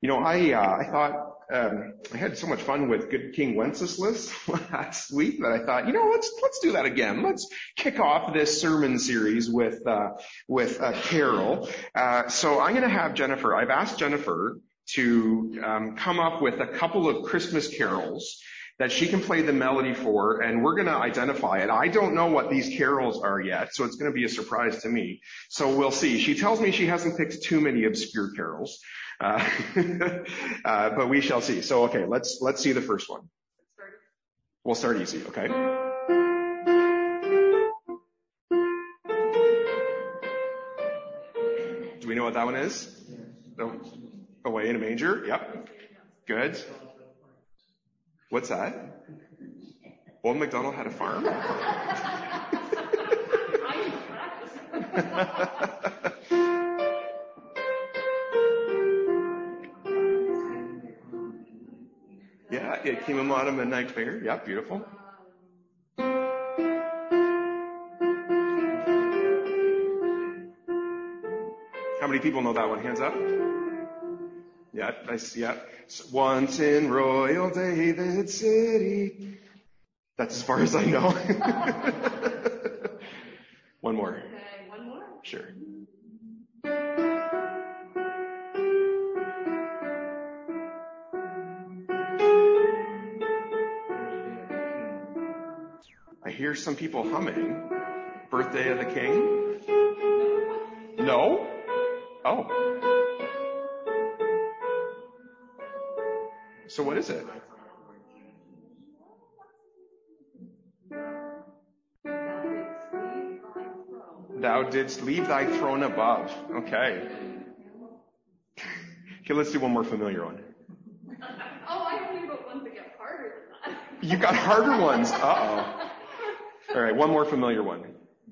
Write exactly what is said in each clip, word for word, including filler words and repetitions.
You know, I uh, I thought um, I had so much fun with Good King Wenceslas last week that I thought, you know, let's let's do that again. Let's kick off this sermon series with uh, with a carol. Uh, so I'm going to have Jennifer. I've asked Jennifer to um, come up with a couple of Christmas carols that she can play the melody for, and we're going to identify it. I don't know what these carols are yet, so it's going to be a surprise to me. So we'll see. She tells me she hasn't picked too many obscure carols, uh, uh, but we shall see. So okay, let's let's see the first one. We'll start easy, okay? Do we know what that one is? Oh, Away in a Manger? Yep. Good. What's that? Old MacDonald had a farm? Yeah, it came out of Midnight Fair. Yeah, beautiful. How many people know that one? Hands up. Yeah, I see. Yeah. Once in Royal David City. That's as far as I know. One more. Okay, one more? Sure. I hear some people humming. Birthday of the King? No? Oh. So what is it? Thou didst leave thy throne above. Okay. Okay, let's do one more familiar one. Oh, I think about ones that get harder than that. You got harder ones. Uh-oh. All right, one more familiar one.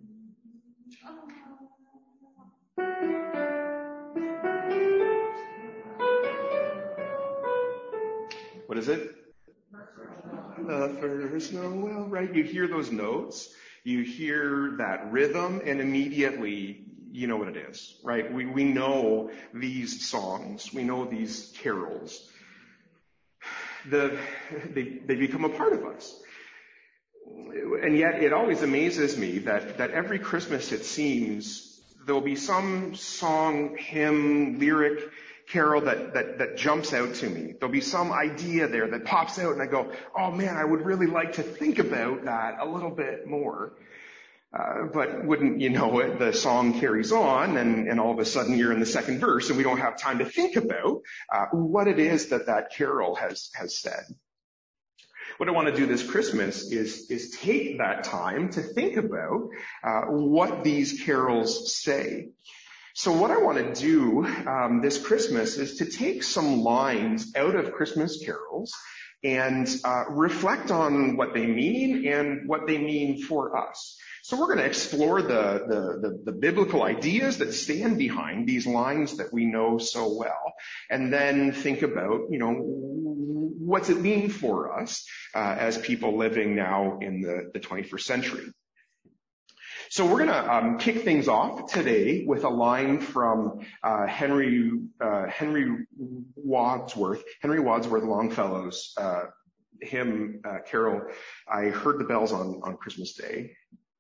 What is it? The first Noel, right? You hear those notes, you hear that rhythm, and immediately you know what it is, right? We we know these songs, we know these carols. The they they become a part of us. And yet it always amazes me that that every Christmas it seems there'll be some song, hymn, lyric, carol that, that, that jumps out to me. There'll be some idea there that pops out and I go, oh man, I would really like to think about that a little bit more. Uh, but wouldn't you know it, the song carries on and, and all of a sudden you're in the second verse and we don't have time to think about uh, what it is that that carol has, has said. What I want to do this Christmas is, is take that time to think about uh, what these carols say. So what I want to do um, this Christmas is to take some lines out of Christmas carols and uh, reflect on what they mean and what they mean for us. So we're going to explore the, the, the, the biblical ideas that stand behind these lines that we know so well, and then think about, you know, what's it mean for us uh, as people living now in the, the twenty-first century. So we're going to um, kick things off today with a line from uh, Henry uh, Henry Wadsworth, Henry Wadsworth Longfellow's uh, hymn uh, carol, I Heard the Bells on, on Christmas Day.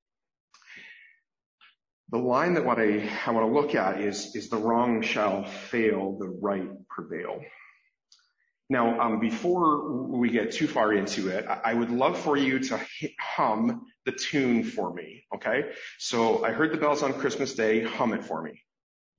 The line that what I, I want to look at is, is the wrong shall fail, the right prevail. Now, um, before we get too far into it, I would love for you to hum the tune for me, okay? So I heard the bells on Christmas Day, hum it for me.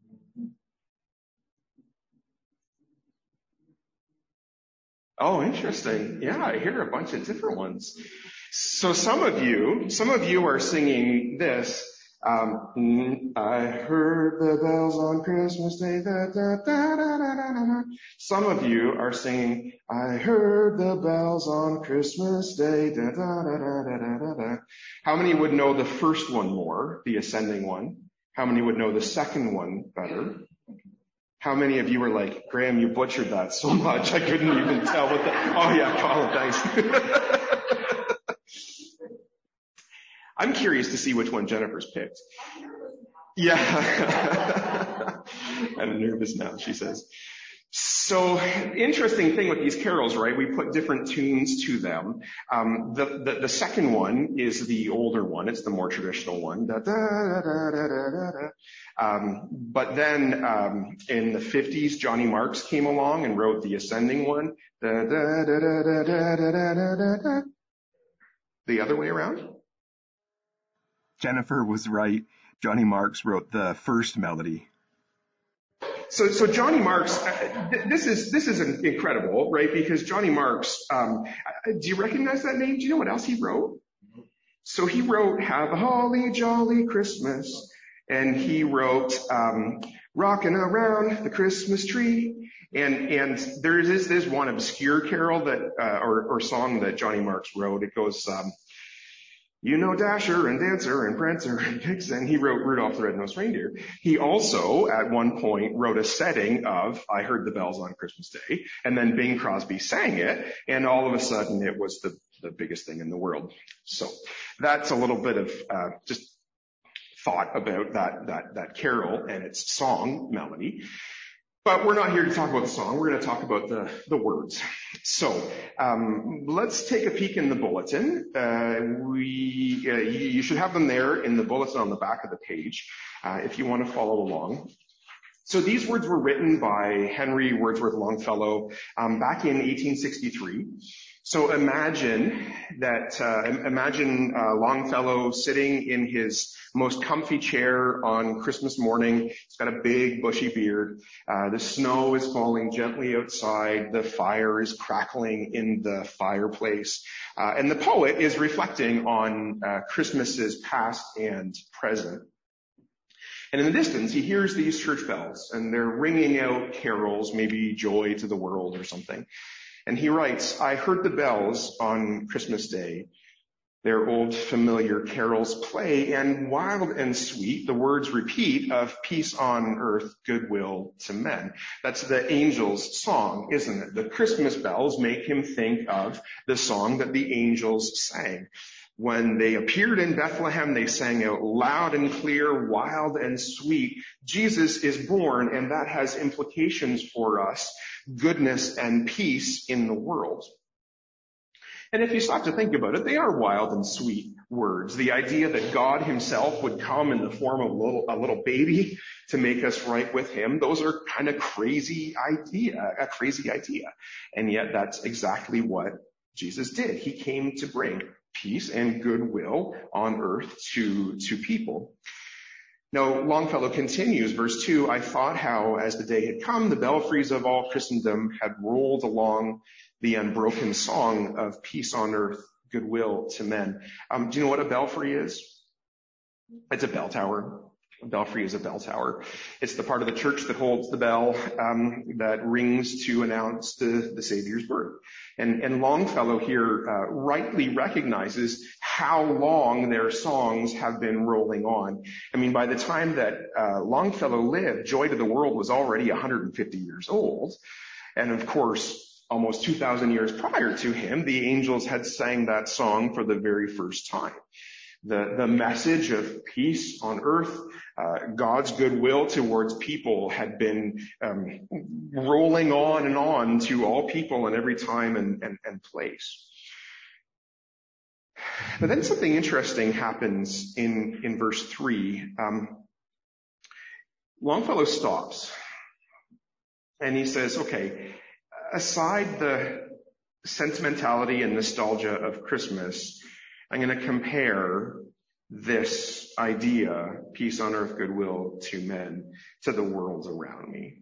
Oh, interesting. Yeah, I hear a bunch of different ones. So some of you, some of you are singing this. Um, I heard the bells on Christmas Day. Da, da, da, da, da, da, da. Some of you are singing, I heard the bells on Christmas Day. Da, da, da, da, da, da, da. How many would know the first one more, the ascending one? How many would know the second one better? How many of you were like, Graham, you butchered that so much I couldn't even tell what the, oh yeah, Colin, thanks. I'm curious to see which one Jennifer's picked. Yeah. I'm nervous now, she says. So, interesting thing with these carols, right? We put different tunes to them. Um, the, the, the second one is the older one. It's the more traditional one. Da, da, da, da, da, da, da. Um, but then, um, in the fifties, Johnny Marks came along and wrote the ascending one. Da, da, da, da, da, da, da, da, da, da. The other way around? Jennifer was right. Johnny Marks wrote the first melody. So, so Johnny Marks, uh, th- this is, this is incredible, right? Because Johnny Marks, um, do you recognize that name? Do you know what else he wrote? So he wrote Have a Holly Jolly Christmas, and he wrote, um, Rockin' Around the Christmas Tree. And, and there is this one obscure carol that, uh, or, or song that Johnny Marks wrote. It goes, um, you know Dasher and Dancer and Prancer and Vixen. He wrote Rudolph the Red-Nosed Reindeer. He also, at one point, wrote a setting of I Heard the Bells on Christmas Day, and then Bing Crosby sang it, and all of a sudden it was the, the biggest thing in the world. So that's a little bit of uh, just thought about that, that, that carol and its song melody. But we're not here to talk about the song. We're going to talk about the, the words. So, um, let's take a peek in the bulletin. Uh, we, uh, you, you should have them there in the bulletin on the back of the page, uh, if you want to follow along. So these words were written by Henry Wadsworth Longfellow, um, back in eighteen sixty-three. So imagine that, uh, imagine, uh, Longfellow sitting in his most comfy chair on Christmas morning. He's got a big bushy beard. Uh, the snow is falling gently outside. The fire is crackling in the fireplace. Uh, and the poet is reflecting on, uh, Christmases past and present. And in the distance, he hears these church bells, and they're ringing out carols, maybe Joy to the World or something. And he writes, I heard the bells on Christmas Day. Their old familiar carols play, and wild and sweet, the words repeat of peace on earth, goodwill to men. That's the angel's song, isn't it? The Christmas bells make him think of the song that the angels sang. When they appeared in Bethlehem, they sang out loud and clear, wild and sweet. Jesus is born, and that has implications for us, goodness and peace in the world. And if you stop to think about it, they are wild and sweet words. The idea that God himself would come in the form of a little, a little baby to make us right with him, those are kind of crazy idea, a crazy idea. And yet that's exactly what Jesus did. He came to bring peace and goodwill on earth to, to people. Now, Longfellow continues, verse two, I thought how, as the day had come, the belfries of all Christendom had rolled along the unbroken song of peace on earth, goodwill to men. Um, do you know what a belfry is? It's a bell tower. A belfry is a bell tower. It's the part of the church that holds the bell um, that rings to announce the, the Savior's birth. And, and Longfellow here uh, rightly recognizes how long their songs have been rolling on. I mean, by the time that uh, Longfellow lived, Joy to the World was already one hundred fifty years old. And of course, almost two thousand years prior to him, the angels had sang that song for the very first time. The, the message of peace on earth, uh, God's goodwill towards people had been um, rolling on and on to all people in every time and, and, and place. But then something interesting happens in, in verse three. Um, Longfellow stops and he says, okay, aside the sentimentality and nostalgia of Christmas, I'm going to compare this idea, peace on earth, goodwill to men, to the world around me.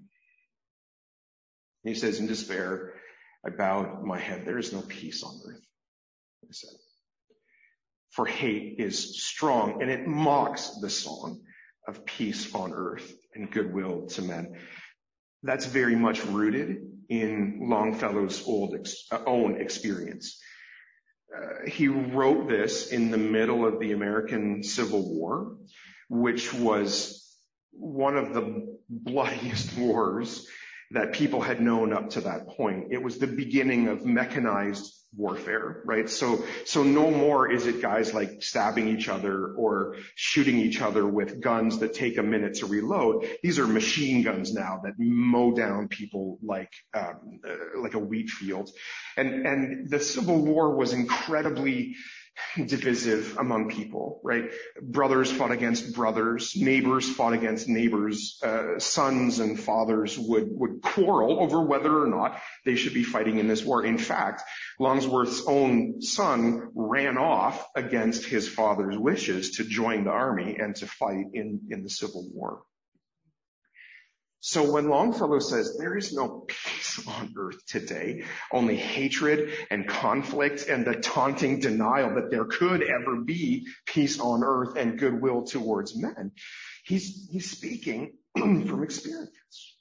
He says, in despair, I bowed my head. There is no peace on earth, I said. For hate is strong, and it mocks the song of peace on earth and goodwill to men. That's very much rooted in Longfellow's old ex- uh, own experience. Uh, he wrote this in the middle of the American Civil War, which was one of the bloodiest wars that people had known up to that point. It was the beginning of mechanized warfare, right? So, so no more is it guys like stabbing each other or shooting each other with guns that take a minute to reload. These are machine guns now that mow down people like, um, uh, like a wheat field. And, and the Civil War was incredibly divisive among people, right? Brothers fought against brothers, neighbors fought against neighbors, uh, sons and fathers would, would quarrel over whether or not they should be fighting in this war. In fact, Longsworth's own son ran off against his father's wishes to join the army and to fight in, in the Civil War. So when Longfellow says there is no peace on earth today, only hatred and conflict and the taunting denial that there could ever be peace on earth and goodwill towards men, he's, he's speaking from experience.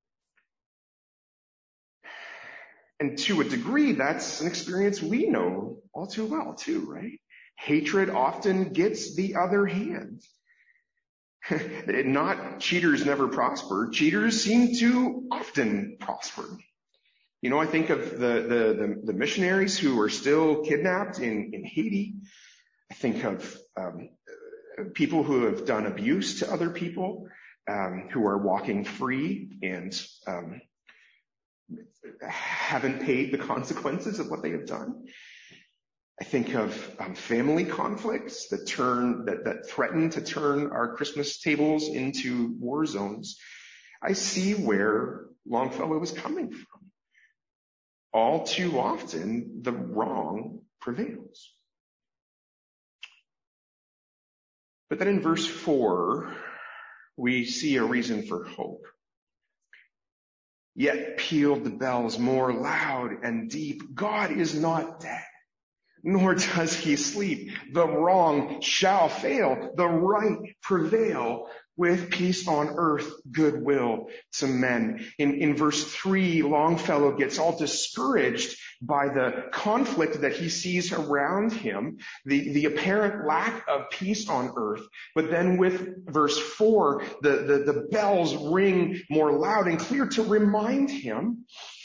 And to a degree, that's an experience we know all too well too, right? Hatred often gets the other hand. Not cheaters never prosper. Cheaters seem to often prosper. You know, I think of the, the, the, the missionaries who are still kidnapped in, in Haiti. I think of um, people who have done abuse to other people, um, who are walking free and um, haven't paid the consequences of what they have done. I think of um, family conflicts that turn, that, that threaten to turn our Christmas tables into war zones. I see where Longfellow is coming from. All too often, the wrong prevails. But then in verse four, we see a reason for hope. Yet pealed the bells more loud and deep. God is not dead, nor does he sleep. The wrong shall fail, the right prevail, with peace on earth, goodwill to men. In, in verse three, Longfellow gets all discouraged by the conflict that he sees around him, the, the apparent lack of peace on earth. But then with verse four, the, the, the bells ring more loud and clear to remind him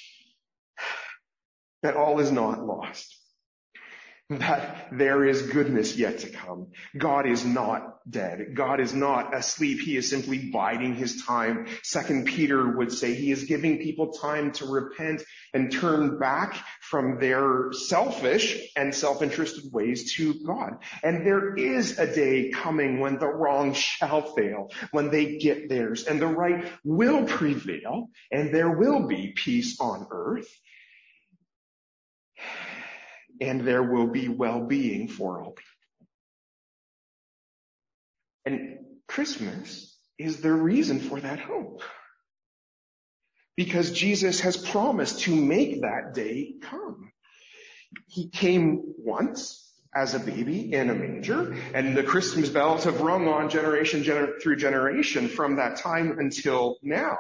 that all is not lost, that there is goodness yet to come. God is not dead. God is not asleep. He is simply biding his time. Second Peter would say he is giving people time to repent and turn back from their selfish and self-interested ways to God. And there is a day coming when the wrong shall fail, when they get theirs, and the right will prevail, and there will be peace on earth. And there will be well-being for all people. And Christmas is the reason for that hope. Because Jesus has promised to make that day come. He came once as a baby in a manger, and the Christmas bells have rung on generation gener- through generation from that time until now.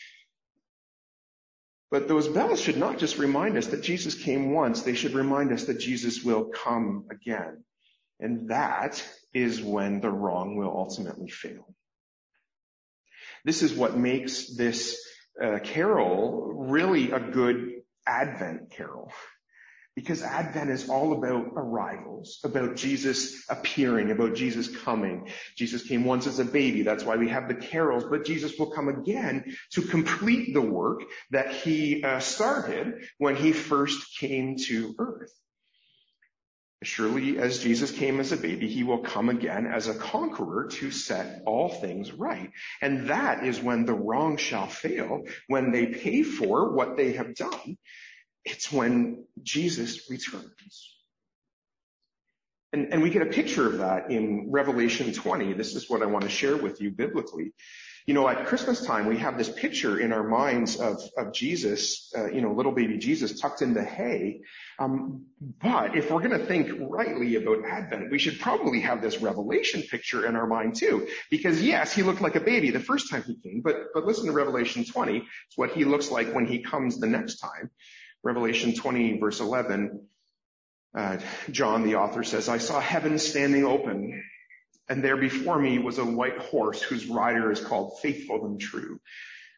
But those bells should not just remind us that Jesus came once. They should remind us that Jesus will come again. And that is when the wrong will ultimately fail. This is what makes this uh, carol really a good Advent carol. Because Advent is all about arrivals, about Jesus appearing, about Jesus coming. Jesus came once as a baby. That's why we have the carols. But Jesus will come again to complete the work that he uh, started when he first came to earth. Surely as Jesus came as a baby, he will come again as a conqueror to set all things right. And that is when the wrong shall fail, when they pay for what they have done. It's when Jesus returns. And, and we get a picture of that in Revelation twenty. This is what I want to share with you biblically. You know, at Christmas time, we have this picture in our minds of, of Jesus, uh, you know, little baby Jesus tucked in the hay. Um, but if we're going to think rightly about Advent, we should probably have this Revelation picture in our mind too. Because yes, he looked like a baby the first time he came, but, but listen to Revelation twenty. It's what he looks like when he comes the next time. Revelation twenty, verse eleven, uh, John, the author, says, I saw heaven standing open, and there before me was a white horse whose rider is called Faithful and True.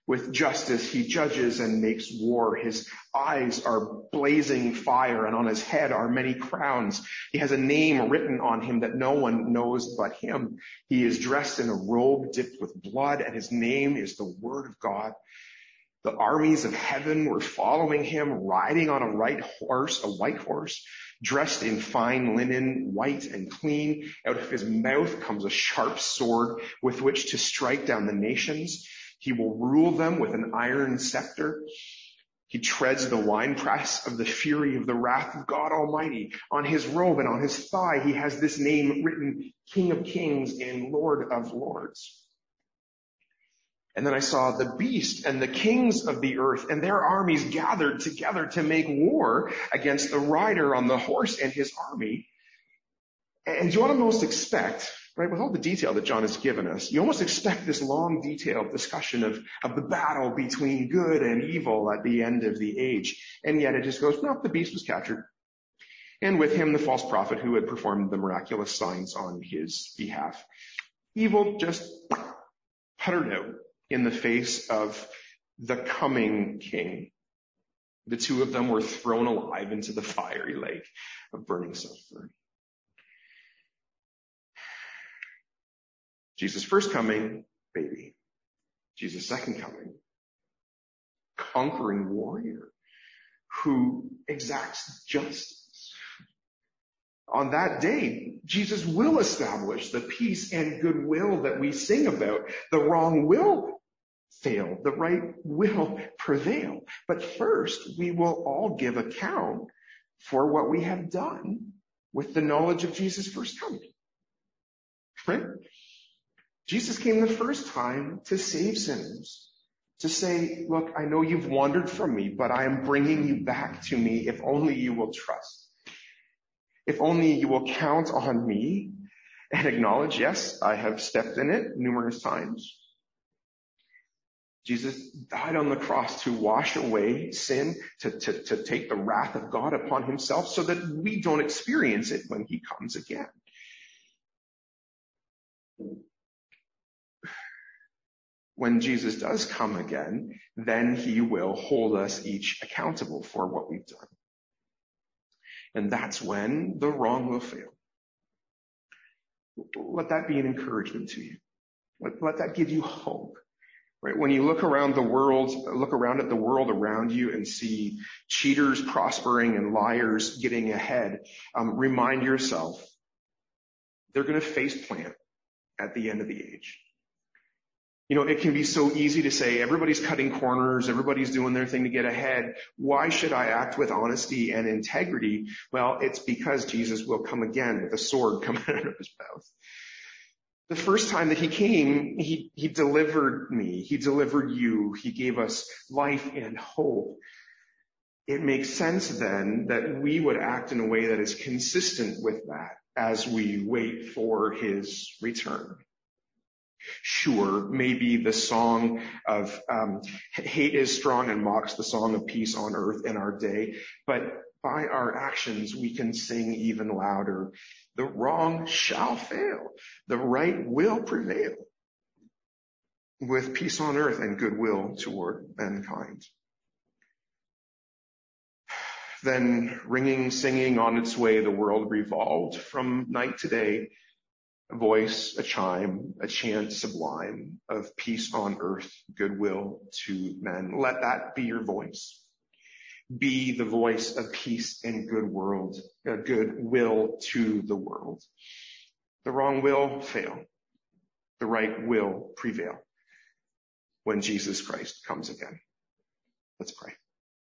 With justice he judges and makes war. His eyes are blazing fire, and on his head are many crowns. He has a name written on him that no one knows but him. He is dressed in a robe dipped with blood, and his name is the Word of God. The armies of heaven were following him, riding on a white horse, a white horse, dressed in fine linen, white and clean. Out of his mouth comes a sharp sword with which to strike down the nations. He will rule them with an iron scepter. He treads the winepress of the fury of the wrath of God Almighty. On his robe and on his thigh, he has this name written, King of Kings and Lord of Lords. And then I saw the beast and the kings of the earth and their armies gathered together to make war against the rider on the horse and his army. And you want to most expect, right, with all the detail that John has given us, you almost expect this long, detailed discussion of, of the battle between good and evil at the end of the age. And yet it just goes, no, the beast was captured. And with him, the false prophet who had performed the miraculous signs on his behalf. Evil just puttered out in the face of the coming king. The two of them were thrown alive into the fiery lake of burning sulfur. Jesus' first coming, baby. Jesus' second coming, conquering warrior who exacts justice. On that day, Jesus will establish the peace and goodwill that we sing about. The wrong will fail. The right will prevail. But first, we will all give account for what we have done with the knowledge of Jesus' first coming. Right? Jesus came the first time to save sinners, to say, look, I know you've wandered from me, but I am bringing you back to me if only you will trust. If only you will count on me and acknowledge, yes, I have stepped in it numerous times. Jesus died on the cross to wash away sin, to, to, to take the wrath of God upon himself so that we don't experience it when he comes again. When Jesus does come again, then he will hold us each accountable for what we've done. And that's when the wrong will fail. Let that be an encouragement to you. Let, let that give you hope. Right? When you look around the world, look around at the world around you and see cheaters prospering and liars getting ahead, um, remind yourself they're going to face plant at the end of the age. You know, it can be so easy to say everybody's cutting corners, everybody's doing their thing to get ahead. Why should I act with honesty and integrity? Well, it's because Jesus will come again with a sword coming out of his mouth. The first time that he came, he, he delivered me. He delivered you. He gave us life and hope. It makes sense then that we would act in a way that is consistent with that as we wait for his return. Sure, maybe the song of um, hate is strong and mocks the song of peace on earth in our day, but by our actions we can sing even louder. The wrong shall fail. The right will prevail with peace on earth and goodwill toward mankind. Then ringing, singing on its way, the world revolved from night to day. A voice, a chime, a chant sublime of peace on earth, goodwill to men. Let that be your voice. Be the voice of peace and good world, uh, goodwill to the world. The wrong will fail. The right will prevail when Jesus Christ comes again. Let's pray.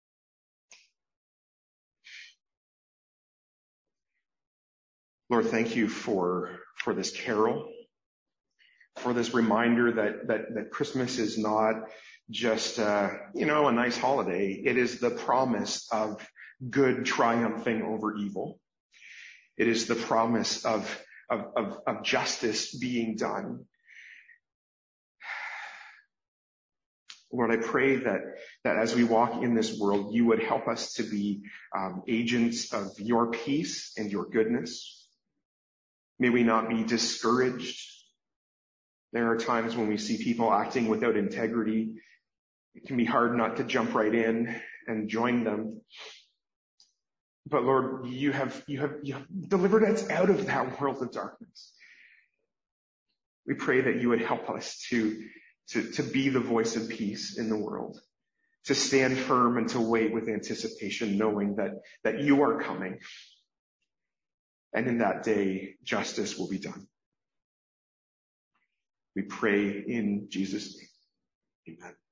Lord, thank you for, for this carol, for this reminder that, that, that Christmas is not just, uh, you know, a nice holiday. It is the promise of good triumphing over evil. It is the promise of, of, of, of justice being done. Lord, I pray that, that as we walk in this world, you would help us to be um, agents of your peace and your goodness. May we not be discouraged. There are times when we see people acting without integrity, It can be hard not to jump right in and join them. But Lord, you have, you have, you have delivered us out of that world of darkness. We pray that you would help us to, to, to be the voice of peace in the world, to stand firm and to wait with anticipation, knowing that, that you are coming. And in that day, justice will be done. We pray in Jesus' name. Amen.